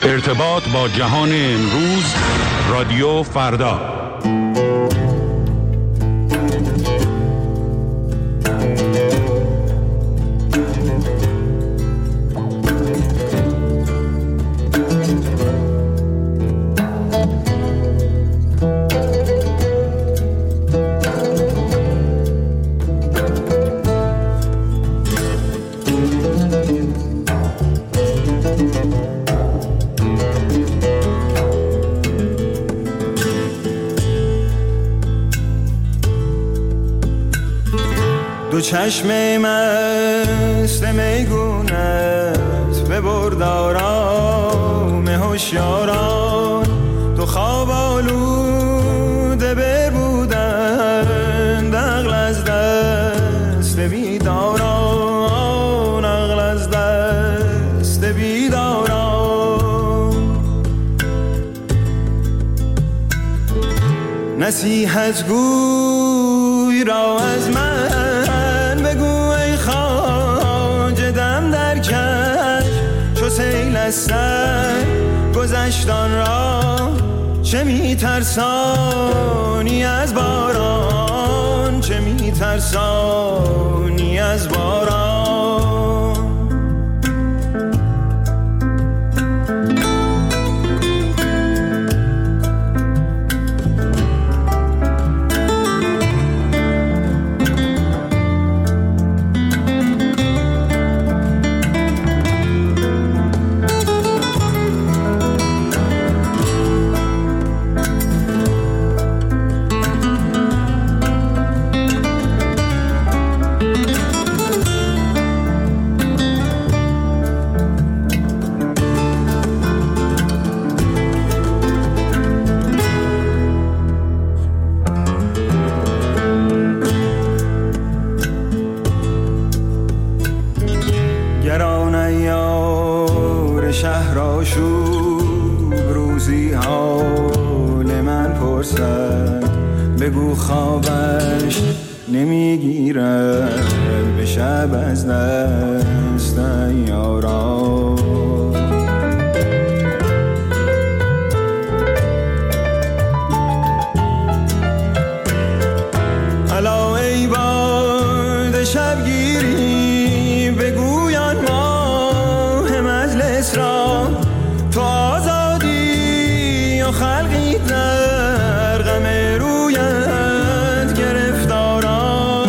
ارتباط با جهان امروز، رادیو فردا. دو چشم مست میگونت ببرد آرام هوشیاران، دو خواب آلوده بربودند، عقل از دست بیداران، عقل از دست بیداران. نصیحت گوی را از من سیل از سر گذشتان را، چه میترسانی از باران، چه میترسانی از باران. بگو خوابش نمیگیرد به شب از دست یاران. الا ای باد شبگیری بگویان ماه مجلس را، تو آزادی یا خلقی در غم رویت گرفتاران.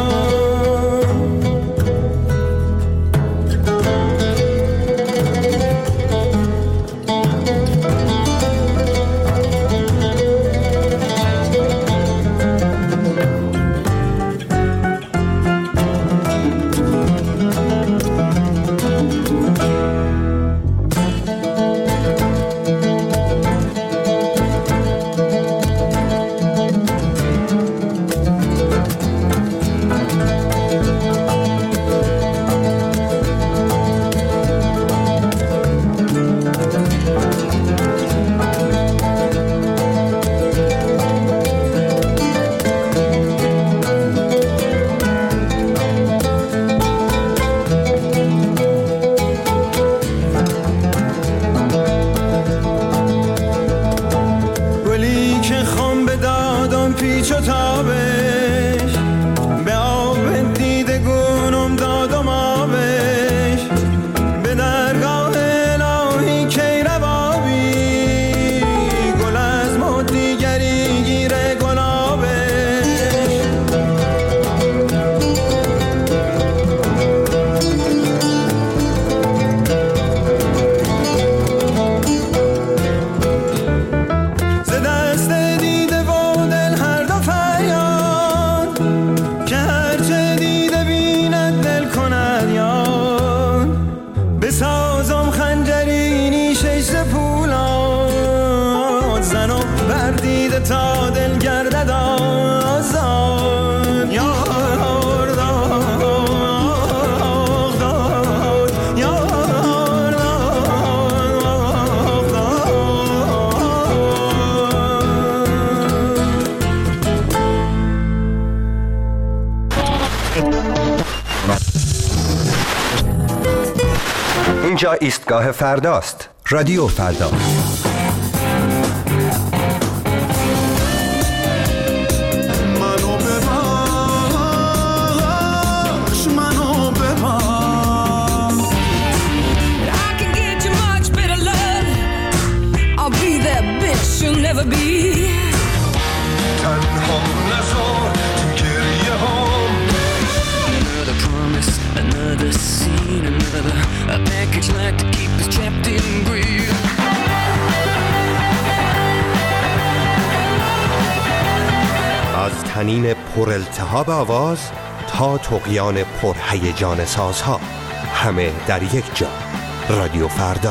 تا دل گردد آزاد. یار داد یار داد. اینجا ایستگاه فرداست. رادیو فردا. از طنین پر التهاب آواز تا طغیان پر هیجان سازها، همه در یک جا. رادیو فردا.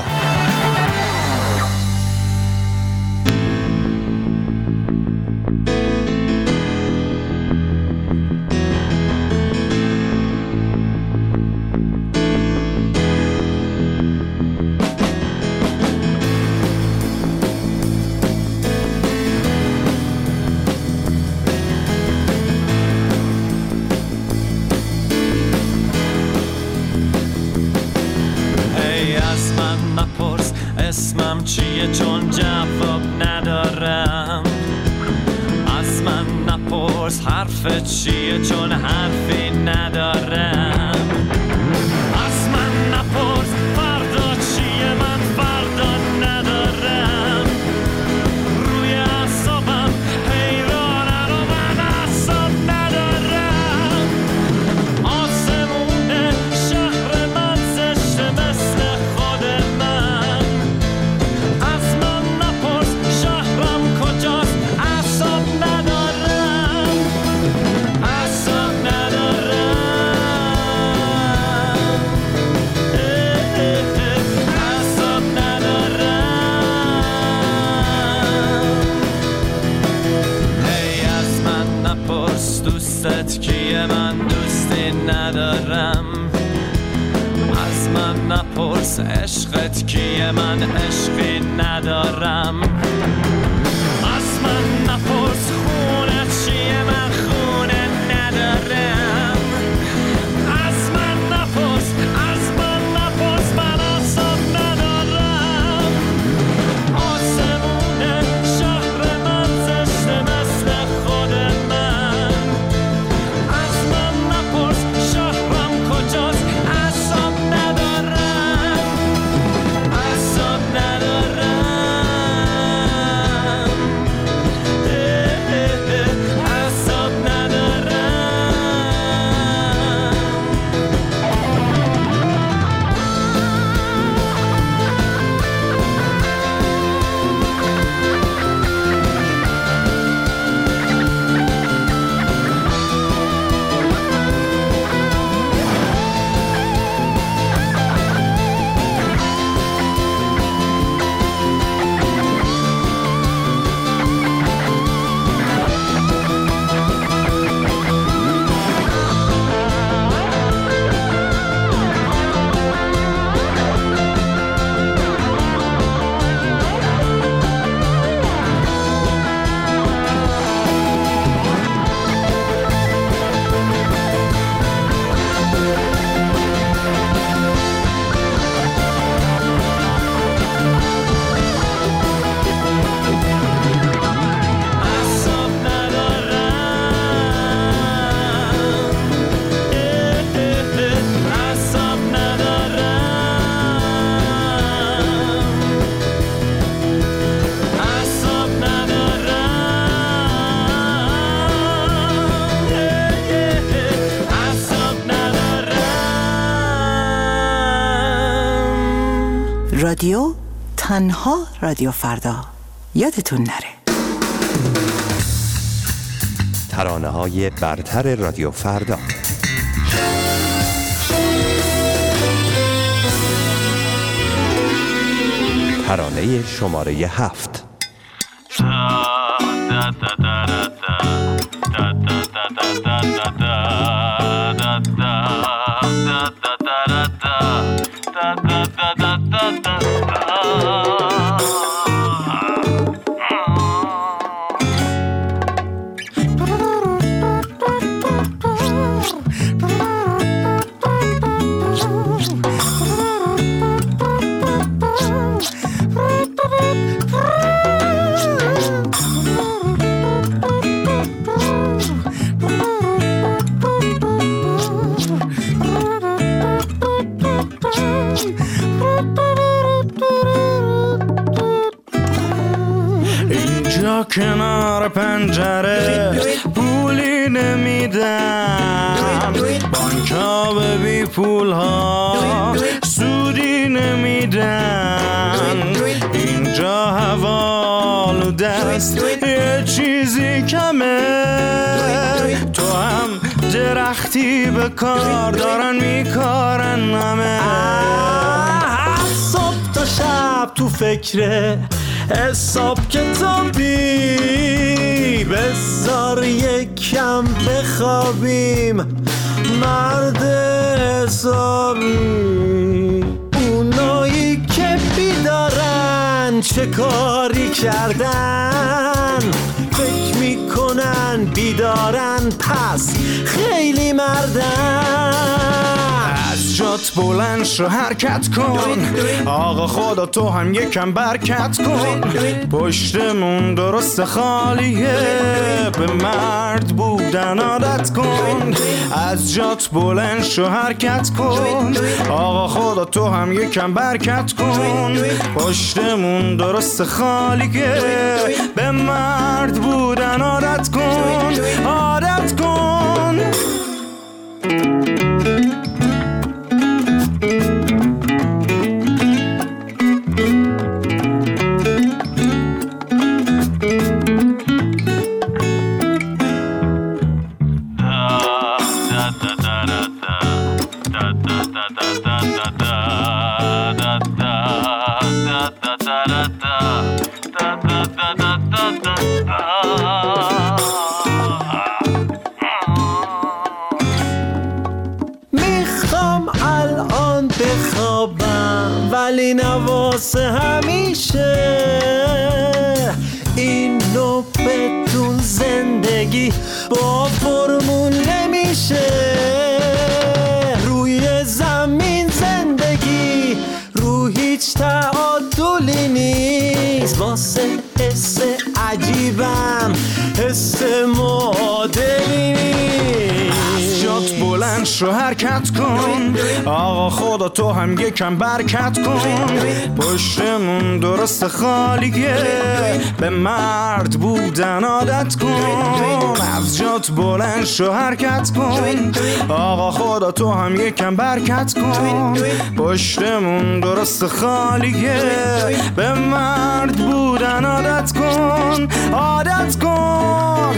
اسمم چیه چون جواب ندارم، از من نپرس حرفت چیه چون حرفی ندارم، از من نپرس فردا چیه من فردا ندارم، روی اعصابم حیرانم و من اعصاب ندارم، آسمون شهر من زشته مثل خود من، از من نپرس شهرم کجاست اعصاب ندارم، اعصاب ندارم، اعصاب ندارم. ای از من نپرس دوستت کیه من دوستی ندارم، از من نپرس عشقت کیه من عشقی ندارم، از من نپرس خونت چیه من خونه ندارم، از من نپرس من اعصاب ندارم، آسمون شهر من زشته مثل خود من، از من نپرس شهرم کجاست اعصاب ندارم، اعصاب ندارم، اعصاب ندارم. رادیو تنها رادیو فردا. یادتون نره. ترانه‌های برتر رادیو فردا. ترانه شماره 7. کنار پنجره پولی نمیدن، بانک‌ها به بی پول‌ها سودی نمیدن، اینجا هوا آلوده است یه چیزی کمه، تو هم درختی به کار دارن میکارن همه. صبح تا شب تو فکره حساب کتابی، بذار یکم بخوابیم مرد حسابی. اونایی که بیدارن چه کاری کردن، فکر میکنن بیدارن پس خیلی مردن. از جات بلند شو حرکت کن، آقا خدا تو هم یکم برکت کن، پشتمون درست خالیه به مرد بودن عادت کن. از جات بلند شو حرکت کن، آقا خدا تو هم یکم برکت کن، پشتمون درست خالیه به مرد بودن عادت کن، عادت کن. میخوام الان بخوابم ولی نواسه همیشه، اینو بدون زندگی با فرمون نمیشه. روی زمین زندگی رو هیچ تعادلی نیست، واسه حس عجیبم حس معادلی نیست. از جات بلند شو حرکت کن، آقا خدا تو هم یکم برکت کن، پشتمون درست خالیه به مرد بودن عادت کن. از جات بلند شو حرکت کن، آقا خدا تو هم یکم برکت کن، پشتمون درست خالیه به مرد بودن عادت کن، عادت کن.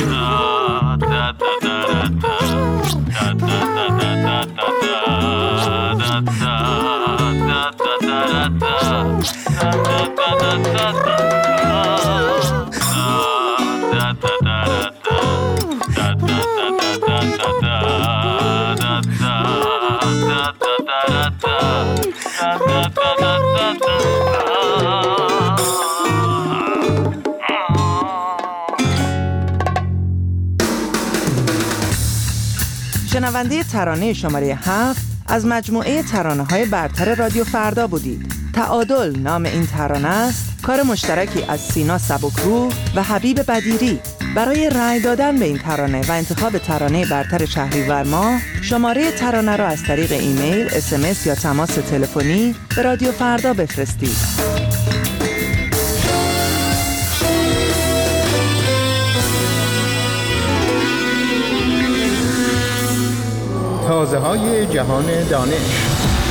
شنونده ترانه شماره 7 از مجموعه ترانه‌های برتر رادیو فردا بودید. تعادل نام این ترانه است، کار مشترکی از سینا سبکروح و حبیب بدیری. برای رأی دادن به این ترانه و انتخاب ترانه برتر شهریور ماه، شماره ترانه را از طریق ایمیل، SMS یا تماس تلفنی به رادیو فردا بفرستید. تازه‌های جهان دانش.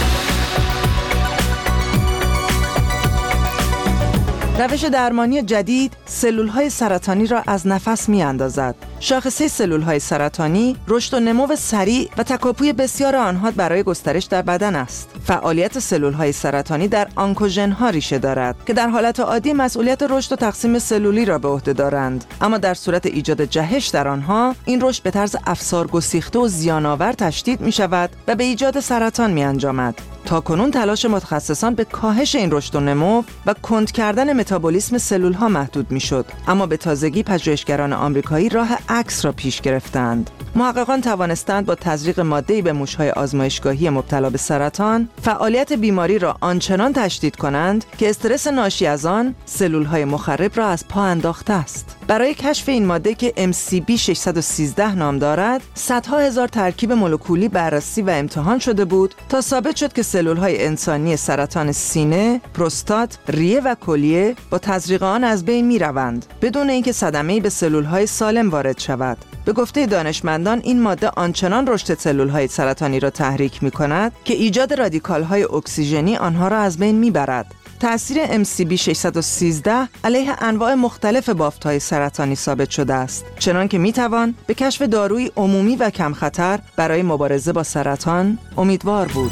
روش درمانی جدید سلول‌های سرطانی را از نفس می‌اندازد. شاخصه سلول‌های سرطانی رشد و نمو سریع و تکاپوی بسیار آنها برای گسترش در بدن است. فعالیت سلول‌های سرطانی در آنکوژن‌ها ریشه دارد که در حالت عادی مسئولیت رشد و تقسیم سلولی را به عهده دارند، اما در صورت ایجاد جهش در آنها این رشد به طرز افسارگسیخته و زیان‌آور تشدید می‌شود و به ایجاد سرطان می‌انجامد. تاکنون تلاش متخصصان به کاهش این رشد و نمو و کند کردن متابولیسم سلول‌ها محدود می‌شد، اما به تازگی پژوهشگران آمریکایی راه عکس را پیش گرفتند. محققان توانستند با تزریق ماده‌ای به موش‌های آزمایشگاهی مبتلا به سرطان فعالیت بیماری را آنچنان تشدید کنند که استرس ناشی از آن سلول‌های مخرب را از پا انداخته است. برای کشف این ماده که MCB 613 نام دارد، صدها هزار ترکیب مولکولی بررسی و امتحان شده بود تا ثابت شد که سلول‌های انسانی سرطان سینه، پروستات، ریه و کلیه با تزریق آن از بین می‌روند بدون اینکه صدمه‌ای به سلول‌های سالم وارد شود. به گفته دانشمندان این ماده آنچنان رشد سلول‌های سرطانی را تحریک می‌کند که ایجاد رادیکال‌های اکسیژنی آنها را از بین می‌برد. تأثیر MCB 613 علیه انواع مختلف بافت‌های سرطانی ثابت شده است، چنان که می‌توان به کشف دارویی عمومی و کم خطر برای مبارزه با سرطان امیدوار بود.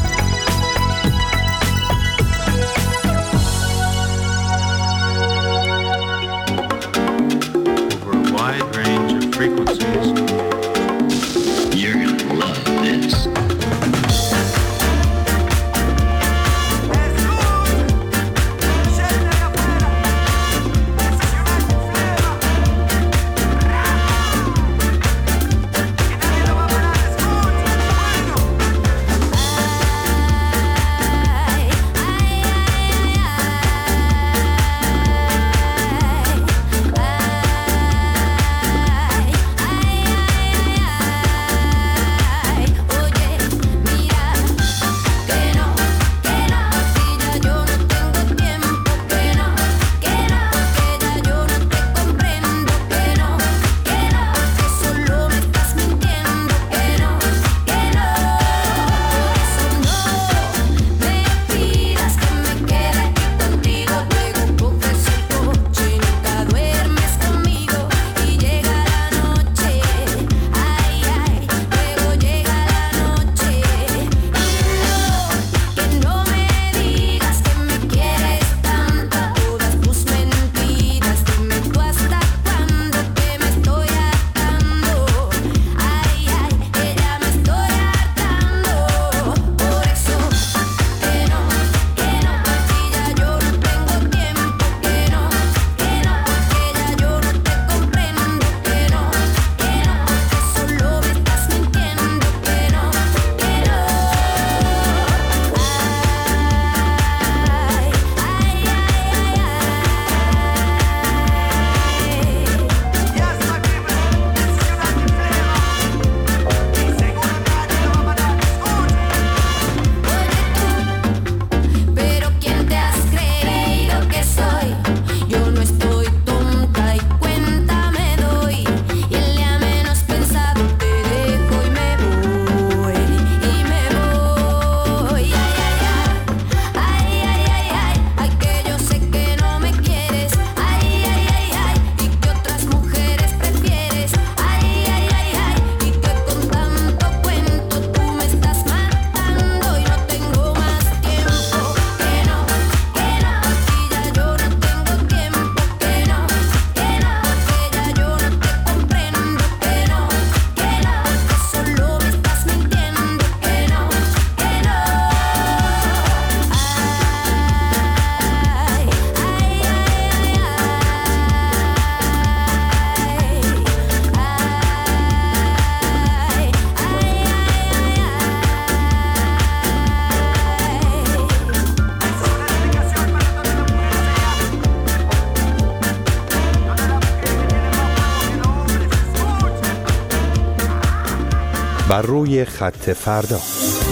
بر روی خط فردا.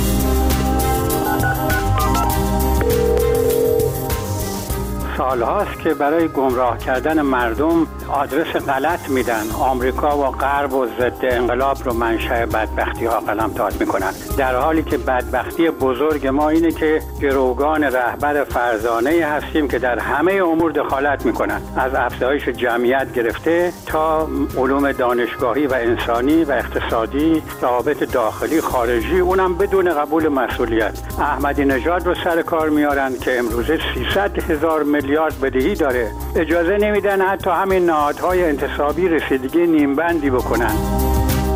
سالهاست که برای گمراه کردن مردم آدرس غلط میدن. آمریکا و غرب و ضد انقلاب رو منشأ بدبختی ها قلمداد میکنن، در حالی که بدبختی بزرگ ما اینه که گروگان رهبر فرزانه هستیم که در همه امور دخالت میکنن، از افزایش جمعیت گرفته تا علوم دانشگاهی و انسانی و اقتصادی، روابط داخلی خارجی، اونم بدون قبول مسئولیت. احمدی نژاد رو سر کار میارن که امروزه 300,000 میلیارد بدهی داره، اجازه نمیدن حتی همین نهادهای انتصابی رسیدگی نیمبندی بکنن.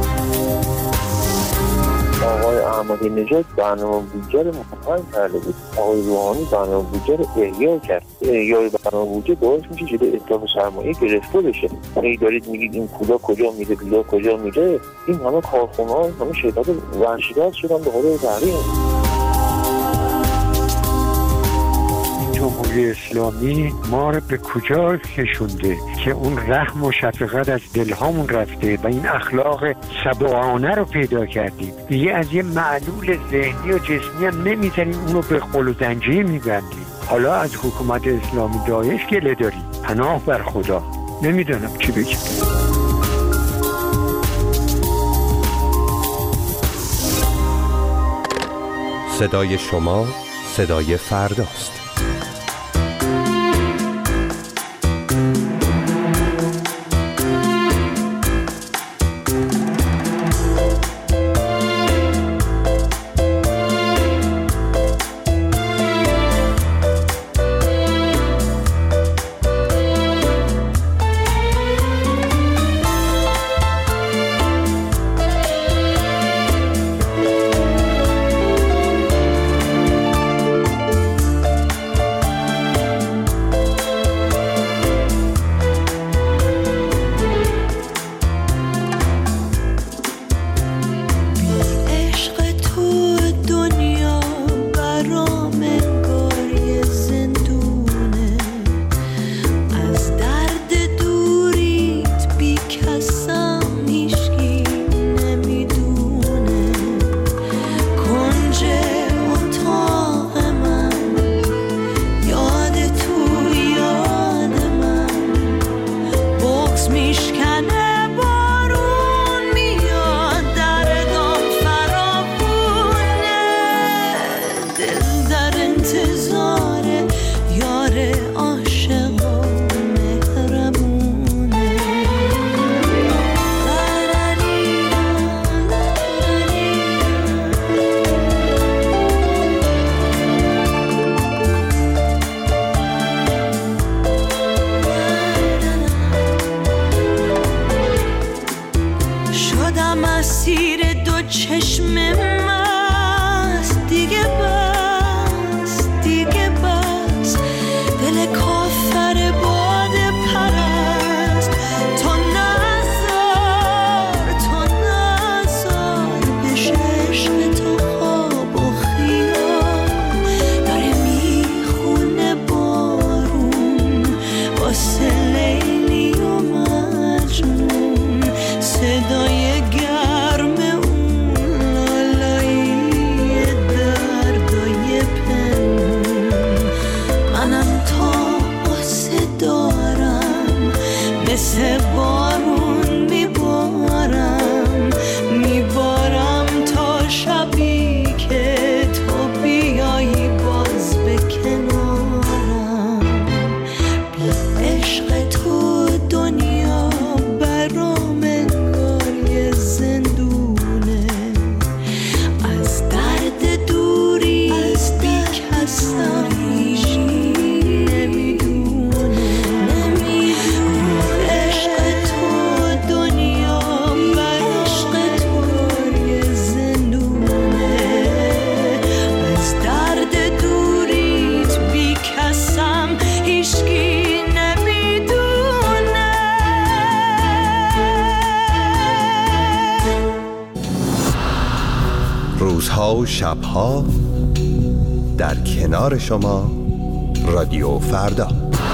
آقای احمدی نژاد برنامه بودجه رو مفاهیم کرده بود آقای روحانی برنامه بودجه رو احیا کرد. احیای برنامه بودجه باعث میشه جلوی اتلاف سرمایه گرفته بشه. ای دارید میگید این پولا کجا میره، پولا کجا میره، این همه کارخونه‌ها، همه شرکت ورشکست شدن به حال تحریم. جمهوری اسلامی ما رو به کجا کشونده که اون رحم و شفقت از دلهامون رفته و این اخلاق سبعانه رو پیدا کردیم. دیگه از یه معلول ذهنی و جسمی هم نمیذاریم، اونو به قل و زنجیر میبندیم. حالا از حکومت اسلامی داعش گله داریم. پناه بر خدا. نمیدونم چی بگم. صدای شما صدای فرداست. روزها و شبها در کنار شما رادیو فردا.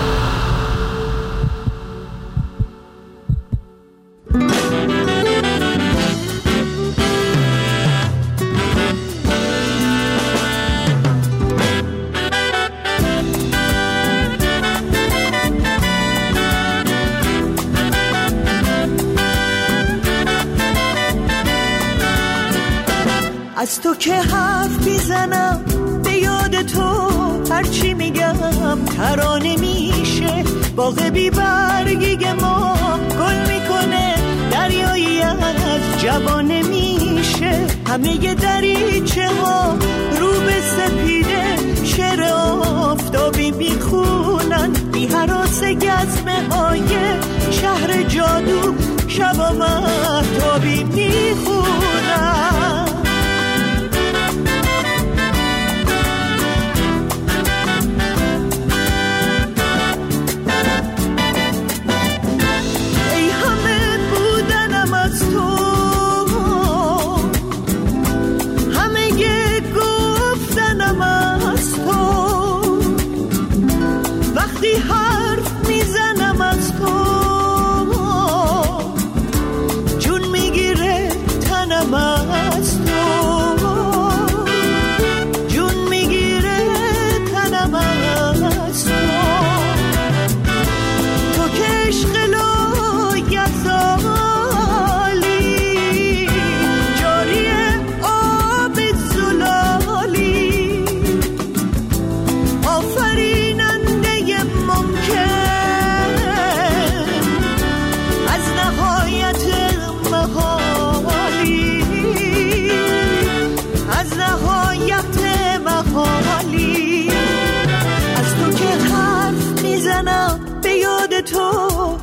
از تو که حرف میزنم به یاد تو هرچی میگم ترانه میشه. باغ بی برگی ما گل میکنه، دریایی از جوانه میشه. همه دریچه ها رو به سپیده شعر آفتابی میخونن، بی هراس گزمه های شهر جادو شبا مهتابی میخونن.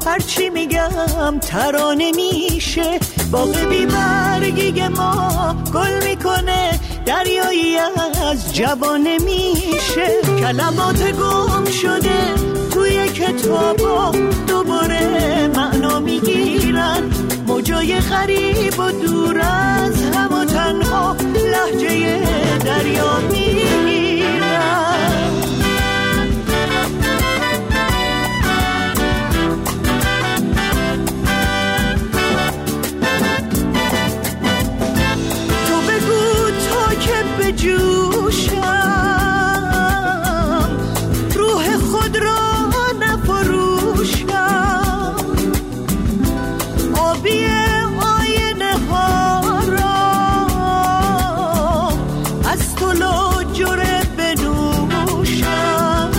هرچی میگم ترانه میشه. باغ بی برگی ما گل میکنه، دریایی از جوانه میشه. کلمات گم شده توی کتابا دوباره معنا میگیرن، موجای غریب و دور از هم و تنها لهجه دریا میگیرن. تو بگو تا که بجوشم روح خود را نفروشم، آبی آینه ها را از تو لاجره بنوشم،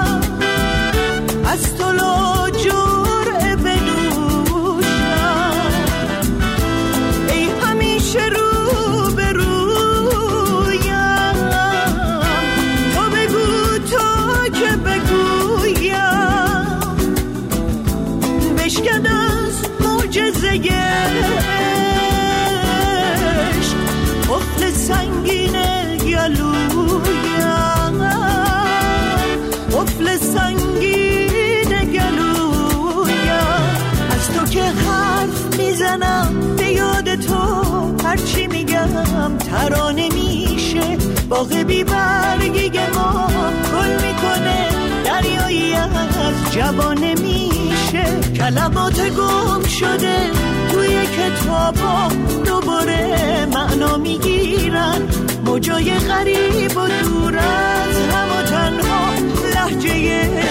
از تو لاجره بنوشم. ای همیشه رو به رویم، تو بگو تا که بگویم، بشکن از معجزه عشق قفل سنگین گلویم، قفل سنگین گلویم. از تو که حرف میزنم به یاد تو هرچی میگم ترانه میشه. باغ بی برگی ما گل میکنه، دریایی از جوانه میشه. کلمات گم شده توی کتابا دوباره معنا میگیرن، موجای غریب و دور از هم و تنها لهجه